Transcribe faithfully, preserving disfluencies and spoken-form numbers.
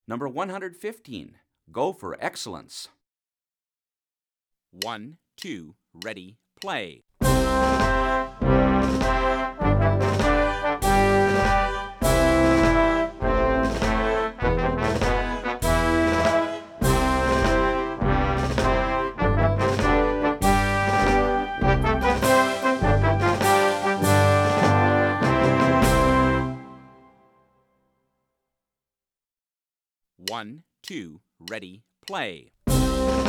Number one hundred fifteen. Go for excellence. One, two, ready, play. One, two, ready, play.